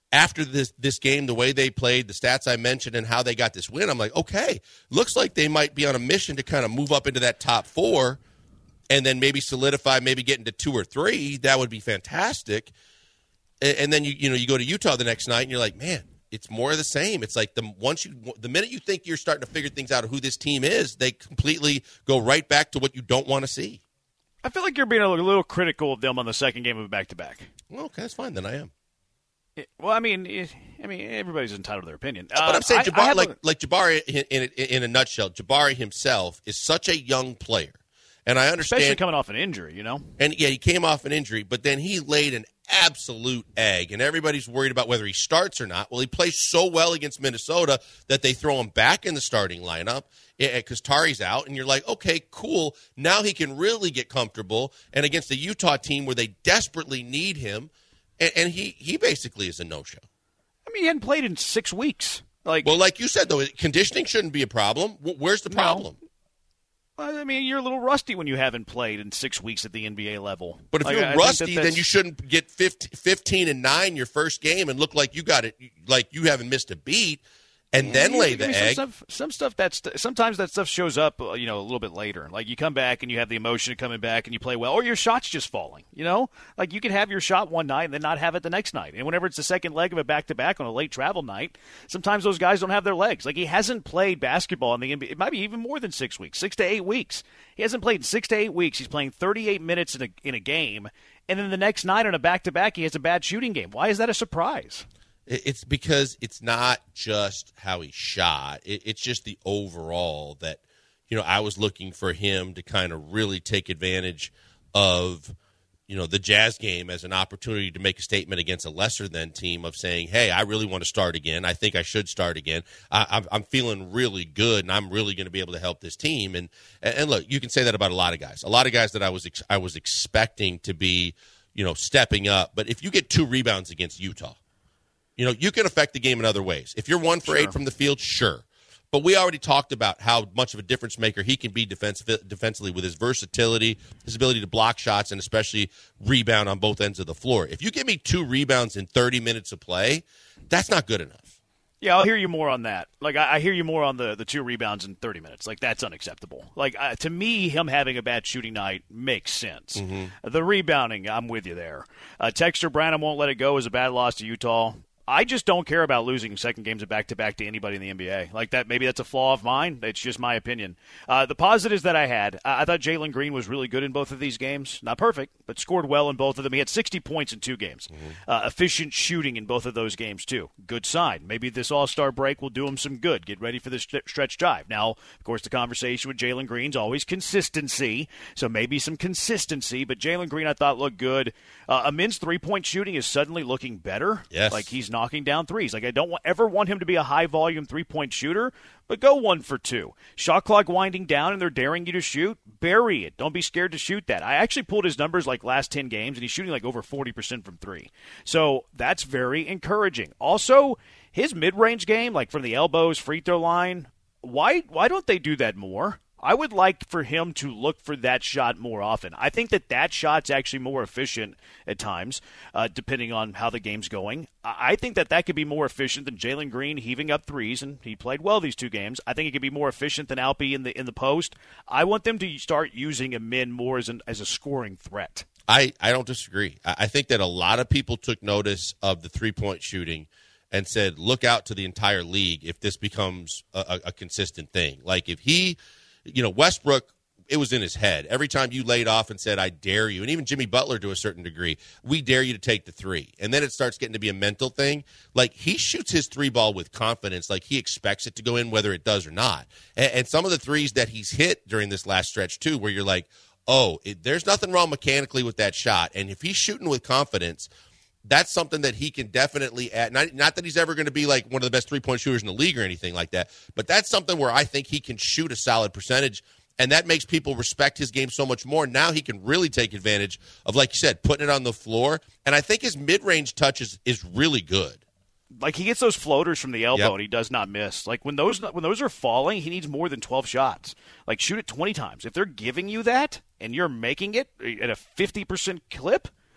after this this game, the way they played, the stats I mentioned, and how they got this win, I'm like, okay, looks like they might be on a mission to kind of move up into that top four and then maybe solidify, maybe get into two or three. That would be fantastic. And, and then, you you know, you go to Utah the next night, and you're like, man, it's more of the same. It's like the once you the minute you think you're starting to figure things out of who this team is, they completely go right back to what you don't want to see. I feel like you're being a little critical of them on the second game of a back-to-back. Well, okay, that's fine. Then I am. Well, I mean, it, I mean, everybody's entitled to their opinion. Uh, but I'm saying, Jabari, I, I like a, like Jabari, in, in, in a nutshell, Jabari himself is such a young player, and I understand, especially coming off an injury, you know. And yeah, he came off an injury, but then he laid an absolute egg, and everybody's worried about whether he starts or not. Well, he plays so well against Minnesota that they throw him back in the starting lineup because Tari's out, and you're like, okay, cool. Now he can really get comfortable, and against the Utah team where they desperately need him. And, and he, he basically is a no-show. I mean, he hadn't played in six weeks. Like, well, like you said, though, conditioning shouldn't be a problem. Where's the problem? No. Well, I mean, you're a little rusty when you haven't played in six weeks at the N B A level. But if like, you're I rusty, that then you shouldn't get fifteen and nine your first game and look like you got it, like you haven't missed a beat. And yeah, then lay the egg. Some stuff, some stuff that's sometimes that stuff shows up, you know, a little bit later. Like you come back and you have the emotion of coming back and you play well, or your shot's just falling. You know, like you can have your shot one night and then not have it the next night. And whenever it's the second leg of a back-to-back on a late travel night, sometimes those guys don't have their legs. Like he hasn't played basketball in the N B A. It might be even more than six weeks, six to eight weeks. He hasn't played in six to eight weeks. He's playing thirty-eight minutes in a in a game, and then the next night on a back-to-back, he has a bad shooting game. Why is that a surprise? It's because it's not just how he shot. It's just the overall that, you know, I was looking for him to kind of really take advantage of, you know, the Jazz game as an opportunity to make a statement against a lesser-than team of saying, hey, I really want to start again. I think I should start again. I, I'm feeling really good, and I'm really going to be able to help this team. And, and look, you can say that about a lot of guys. A lot of guys that I was ex- I was expecting to be, you know, stepping up. But if you get two rebounds against Utah, you know, you can affect the game in other ways. If you're one for sure. eight from the field, sure. But we already talked about how much of a difference maker he can be defense, defensively with his versatility, his ability to block shots, and especially rebound on both ends of the floor. If you give me two rebounds in thirty minutes of play, that's not good enough. Yeah, I'll hear you more on that. Like, I, I hear you more on the, the two rebounds in thirty minutes. Like, that's unacceptable. Like, uh, to me, him having a bad shooting night makes sense. Mm-hmm. The rebounding, I'm with you there. Uh, Texter Branham won't let it go as a bad loss to Utah. I just don't care about losing second games of back-to-back to anybody in the N B A. Like that, maybe that's a flaw of mine. It's just my opinion. Uh, the positives that I had, uh, I thought Jalen Green was really good in both of these games. Not perfect, but scored well in both of them. He had sixty points in two games. Mm-hmm. Uh, efficient shooting in both of those games, too. Good sign. Maybe this All-Star break will do him some good. Get ready for this st- stretch drive. Now, of course, the conversation with Jalen Green's always consistency, so maybe some consistency, but Jalen Green I thought looked good. Uh, Amin's three-point shooting is suddenly looking better. Yes. Like he's not knocking down threes. Like I don't want, ever want him to be a high-volume three-point shooter, but go one for two. Shot clock winding down and they're daring you to shoot, bury it. Don't be scared to shoot that. I actually pulled his numbers like last ten games, and he's shooting like over forty percent from three. So that's very encouraging. Also, his mid-range game, like from the elbows, free throw line, why why don't they do that more? I would like for him to look for that shot more often. I think that that shot's actually more efficient at times, uh, depending on how the game's going. I think that that could be more efficient than Jalen Green heaving up threes, and he played well these two games. I think it could be more efficient than Alpe in the in the post. I want them to start using Amin more as an as a scoring threat. I, I don't disagree. I think that a lot of people took notice of the three-point shooting and said, look out to the entire league if this becomes a, a, a consistent thing. Like if he – you know, Westbrook, it was in his head. Every time you laid off and said, I dare you, and even Jimmy Butler to a certain degree, we dare you to take the three. And then it starts getting to be a mental thing. Like, he shoots his three ball with confidence, like he expects it to go in whether it does or not. And, and some of the threes that he's hit during this last stretch, too, where you're like, oh, it, there's nothing wrong mechanically with that shot. And if he's shooting with confidence, that's something that he can definitely add. Not, not that he's ever going to be like one of the best three-point shooters in the league or anything like that, but that's something where I think he can shoot a solid percentage, and that makes people respect his game so much more. Now he can really take advantage of, like you said, putting it on the floor, and I think his mid-range touch is, is really good. Like he gets those floaters from the elbow, yep. and he does not miss. Like when those when those are falling, he needs more than twelve shots. Like shoot it twenty times. If they're giving you that, and you're making it at a fifty percent clip,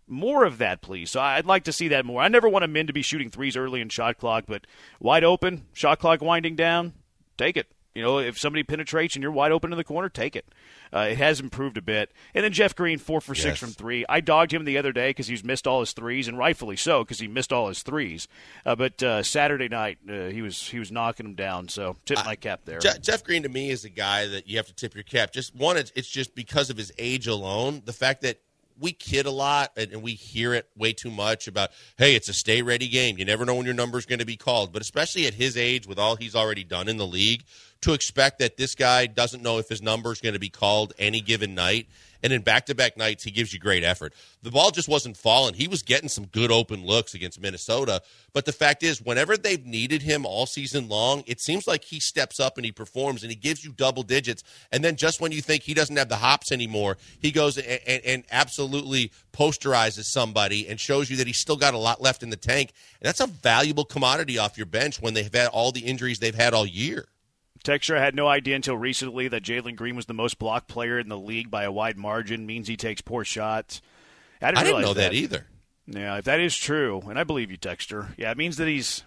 More of that, please. So I'd like to see that more. I never want a men to be shooting threes early in shot clock, but wide open, shot clock winding down, take it. You know, if somebody penetrates and you're wide open in the corner, take it. Uh, it has improved a bit. And then Jeff Green, four for yes. six from three. I dogged him the other day because he's missed all his threes, and rightfully so because he missed all his threes. Uh, but uh, Saturday night, uh, he was he was knocking them down. So tip my cap there. Je- Jeff Green to me is a guy that you have to tip your cap. Just one, it's, it's just because of his age alone. The fact that we kid a lot and we hear it way too much about, hey, it's a stay-ready game. You never know when your number's going to be called. But especially at his age, with all he's already done in the league, to expect that this guy doesn't know if his number's going to be called any given night. And in back-to-back nights, he gives you great effort. The ball just wasn't falling. He was getting some good open looks against Minnesota. But the fact is, whenever they've needed him all season long, it seems like he steps up and he performs and he gives you double digits. And then just when you think he doesn't have the hops anymore, he goes and, and, and absolutely posterizes somebody and shows you that he's still got a lot left in the tank. And that's a valuable commodity off your bench when they've had all the injuries they've had all year. Texture had no idea until recently that Jalen Green was the most blocked player in the league by a wide margin, means he takes poor shots. I didn't, I didn't know that. that either. Yeah, if that is true, and I believe you, Texture, yeah, it means that he's,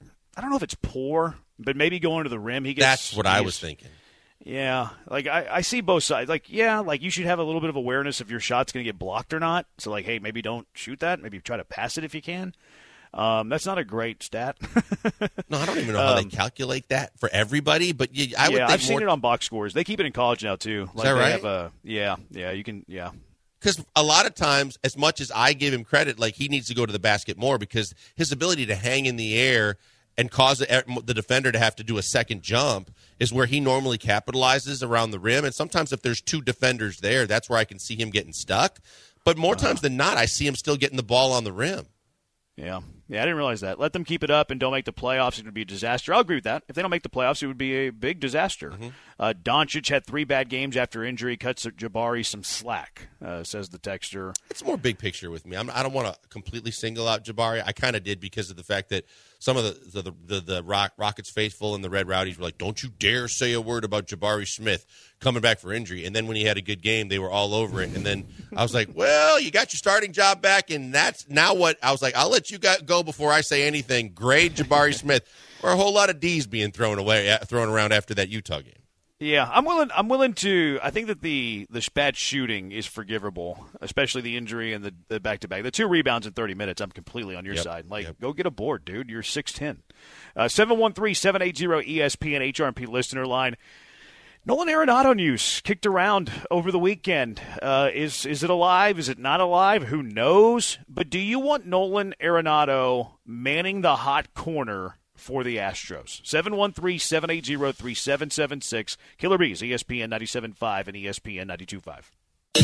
I don't know if it's poor, but maybe going to the rim, he gets. That's what I was thinking. Yeah, like I, I see both sides. Like, yeah, like you should have a little bit of awareness if your shot's going to get blocked or not. So, like, hey, maybe don't shoot that. Maybe try to pass it if you can. Um, that's not a great stat. No, I don't even know how um, they calculate that for everybody, but you, I would yeah, think I've more... seen it on box scores. They keep it in college now too. Like Is that they right? Have a, yeah, yeah, you can, yeah. Because a lot of times, as much as I give him credit, like he needs to go to the basket more because his ability to hang in the air and cause the, the defender to have to do a second jump is where he normally capitalizes around the rim. And sometimes if there's two defenders there, that's where I can see him getting stuck. But more uh-huh. times than not, I see him still getting the ball on the rim. Yeah. Yeah, I didn't realize that. Let them keep it up and don't make the playoffs. It would be a disaster. I'll agree with that. If they don't make the playoffs, it would be a big disaster. Mm-hmm. Uh, Doncic had three bad games after injury, cuts Jabari some slack, uh, says the texter. It's more big picture with me. I'm, I don't want to completely single out Jabari. I kind of did because of the fact that some of the the, the, the Rock, Rockets faithful and the Red Rowdies were like, don't you dare say a word about Jabari Smith coming back for injury. And then when he had a good game, they were all over it. And then I was like, well, you got your starting job back, and that's now what I was like, I'll let you go before I say anything. Grade Jabari Smith. Or a whole lot of D's being thrown away, thrown around after that Utah game. Yeah, I'm willing. I'm willing to. I think that the the bad shooting is forgivable, especially the injury and the, the back-to-back. The two rebounds in thirty minutes, I'm completely on your yep, side. Like, yep. go get a board, dude. You're six ten. Uh, seven one three, seven eight zero, E S P N H R M P listener line. Nolan Arenado news kicked around over the weekend. Uh, is is it alive? Is it not alive? Who knows? But do you want Nolan Arenado manning the hot corner for the Astros? seven one three, seven eight zero, three seven seven six. Killer Bees, E S P N ninety-seven point five and E S P N ninety-two point five.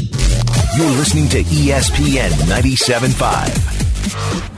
You're listening to E S P N ninety-seven point five.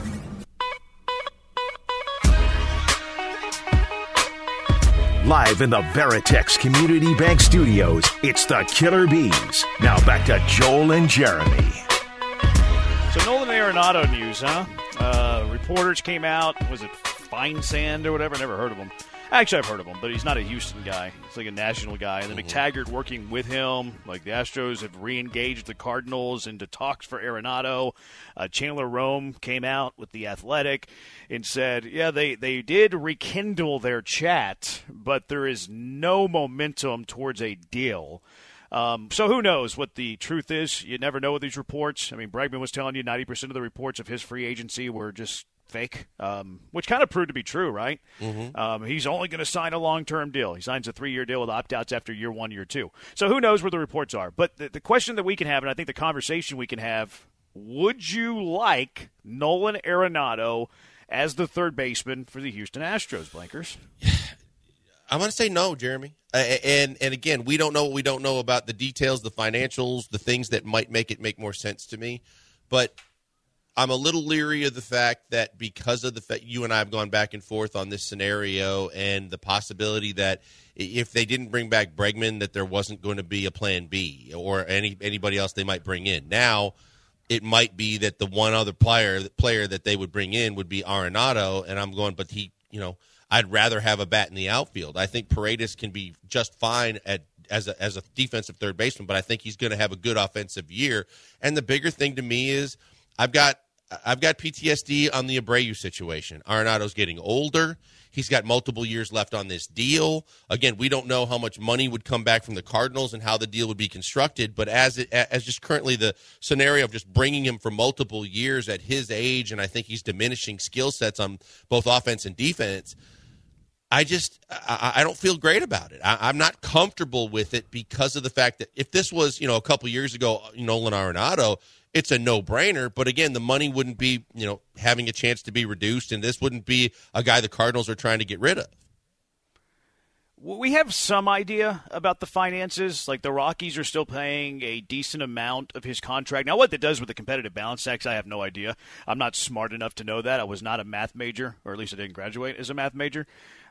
Live in the Veritex Community Bank Studios, it's the Killer Bees. Now back to Joel and Jeremy. So Nolan Arenado news, huh? Uh, reporters came out. Was it Fine Sand or whatever? Never heard of him. Actually, I've heard of him, but he's not a Houston guy. He's like a national guy. And then mm-hmm. McTaggart working with him. Like the Astros have re-engaged the Cardinals into talks for Arenado. Uh, Chandler Rome came out with The Athletic and said, yeah, they, they did rekindle their chat, but there is no momentum towards a deal. Um, so who knows what the truth is? You never know with these reports. I mean, Bregman was telling you ninety percent of the reports of his free agency were just fake, um, which kind of proved to be true, right? Mm-hmm. Um, he's only going to sign a long-term deal. He signs a three-year deal with opt-outs after year one, year two. So who knows where the reports are? But the, the question that we can have, and I think the conversation we can have, would you like Nolan Arenado as the third baseman for the Houston Astros, Blankers? I'm going to say no, Jeremy. Uh, and and again, we don't know what we don't know about the details, the financials, the things that might make it make more sense to me. But I'm a little leery of the fact that because of the fact you and I have gone back and forth on this scenario and the possibility that if they didn't bring back Bregman, that there wasn't going to be a plan B or any anybody else they might bring in. Now, it might be that the one other player player that they would bring in would be Arenado, and I'm going, but he, you know, I'd rather have a bat in the outfield. I think Paredes can be just fine at as a as a defensive third baseman, but I think he's going to have a good offensive year. And the bigger thing to me is, I've got I've got P T S D on the Abreu situation. Arenado's getting older. He's got multiple years left on this deal. Again, we don't know how much money would come back from the Cardinals and how the deal would be constructed. But as it, as just currently the scenario of just bringing him for multiple years at his age, and I think he's diminishing skill sets on both offense and defense, I just I, I don't feel great about it. I, I'm not comfortable with it because of the fact that if this was, you know, a couple years ago, Nolan Arenado, it's a no-brainer. But again, the money wouldn't be, you know, having a chance to be reduced, and this wouldn't be a guy the Cardinals are trying to get rid of. We have some idea about the finances. Like, the Rockies are still paying a decent amount of his contract. Now, what that does with the competitive balance tax, I have no idea. I'm not smart enough to know that. I was not a math major, or at least I didn't graduate as a math major.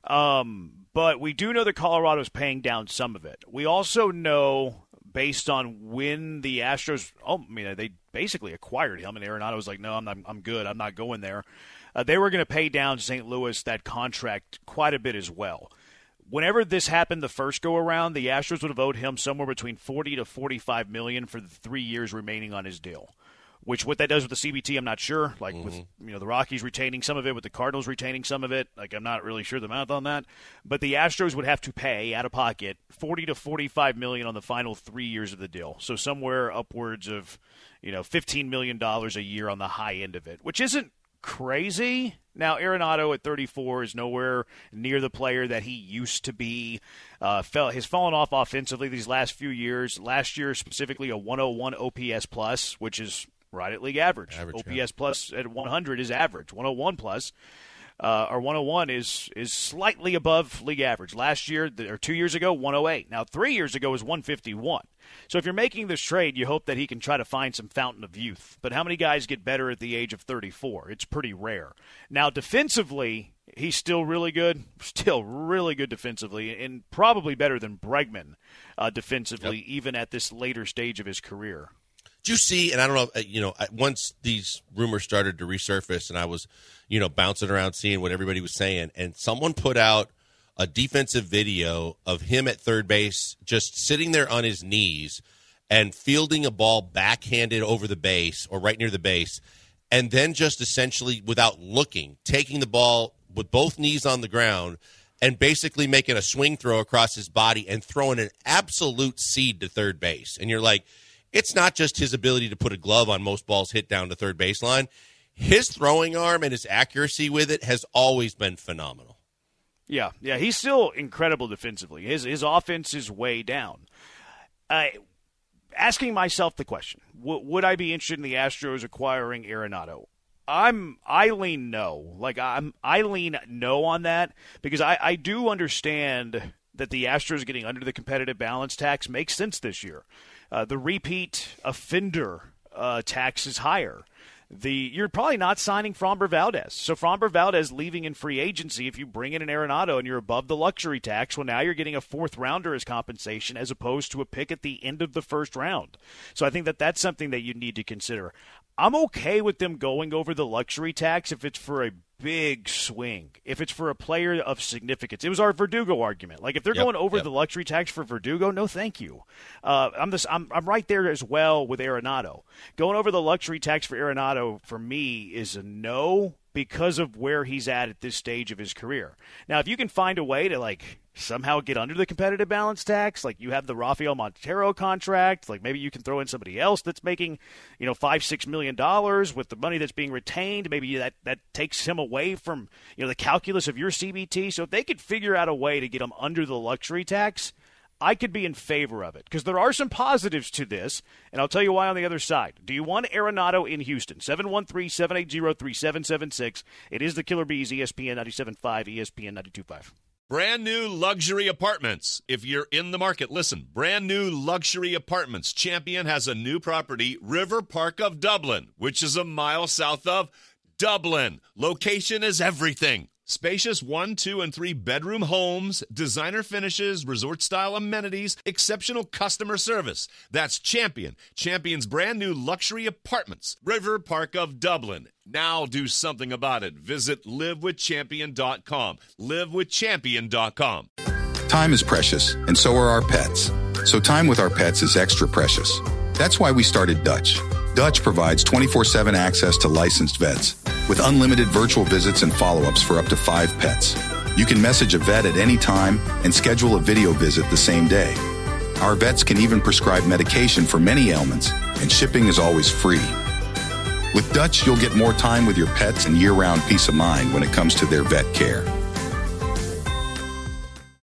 Um, but we do know that Colorado is paying down some of it. We also know, based on when the Astros, oh, I mean, they basically acquired him, and Arenado was like, no, I'm not, I'm good. I'm not going there. Uh, they were going to pay down Saint Louis that contract quite a bit as well. Whenever this happened the first go-around, the Astros would have owed him somewhere between forty to forty-five million dollars for the three years remaining on his deal. Which, what that does with the C B T, I'm not sure. Like, mm-hmm. with, you know, the Rockies retaining some of it, with the Cardinals retaining some of it. Like, I'm not really sure the math on that. But the Astros would have to pay, out of pocket, forty to forty-five million dollars on the final three years of the deal. So somewhere upwards of, you know, fifteen million dollars a year on the high end of it, which isn't crazy. Now, Arenado at thirty-four is nowhere near the player that he used to be. Uh, fell, has fallen off offensively these last few years. Last year, specifically, a one oh one O P S plus, which is right at league average. average O P S yeah. plus at one hundred is average. one oh one plus, uh, or one oh one is is slightly above league average. Last year, or two years ago, one oh eight. Now, three years ago was one fifty-one. So if you're making this trade, you hope that he can try to find some fountain of youth. But how many guys get better at the age of thirty-four? It's pretty rare. Now, defensively, he's still really good. Still really good defensively, and probably better than Bregman uh, defensively, yep. even at this later stage of his career. Did you see, and I don't know, you know, once these rumors started to resurface and I was, you know, bouncing around seeing what everybody was saying, and someone put out a defensive video of him at third base just sitting there on his knees and fielding a ball backhanded over the base or right near the base, and then just essentially, without looking, taking the ball with both knees on the ground and basically making a swing throw across his body and throwing an absolute seed to third base. And you're like, it's not just his ability to put a glove on most balls hit down to third baseline. His throwing arm and his accuracy with it has always been phenomenal. Yeah, yeah, he's still incredible defensively. His his offense is way down. Uh, asking myself the question, w- would I be interested in the Astros acquiring Arenado? I'm I lean no. Like I'm I lean no on that because I, I do understand that the Astros getting under the competitive balance tax makes sense this year. Uh, the repeat offender uh, tax is higher. The you're probably not signing Framber Valdez. So Framber Valdez leaving in free agency, if you bring in an Arenado and you're above the luxury tax, well, now you're getting a fourth rounder as compensation as opposed to a pick at the end of the first round. So I think that that's something that you need to consider. I'm okay with them going over the luxury tax if it's for a big swing, if it's for a player of significance. It was our Verdugo argument. Like, if they're yep, going over yep. the luxury tax for Verdugo, no thank you. Uh, I'm, this, I'm I'm right there as well with Arenado. Going over the luxury tax for Arenado, for me, is a no because of where he's at at this stage of his career. Now, if you can find a way to, like, somehow get under the competitive balance tax, like you have the Rafael Montero contract, like maybe you can throw in somebody else that's making, you know, five, six million dollars with the money that's being retained. Maybe that, that takes him away from, you know, the calculus of your C B T. So if they could figure out a way to get him under the luxury tax, I could be in favor of it because there are some positives to this, and I'll tell you why on the other side. Do you want Arenado in Houston? seven one three, seven eight zero, three seven seven six. It is the Killer Bees, E S P N ninety-seven point five, E S P N ninety-two point five. Brand new luxury apartments. If you're in the market, listen. Brand new luxury apartments. Champion has a new property, River Park of Dublin, which is a mile south of Dublin. Location is everything. Spacious one, two, and three bedroom homes, designer finishes, resort-style amenities, exceptional customer service. That's Champion. Champion's brand new luxury apartments, River Park of Dublin. Now do something about it. Visit live with champion dot com. live with champion dot com. Time is precious, and so are our pets. So time with our pets is extra precious. That's why we started Dutch. Dutch provides twenty-four seven access to licensed vets with unlimited virtual visits and follow-ups for up to five pets. You can message a vet at any time and schedule a video visit the same day. Our vets can even prescribe medication for many ailments, and shipping is always free. With Dutch, you'll get more time with your pets and year-round peace of mind when it comes to their vet care.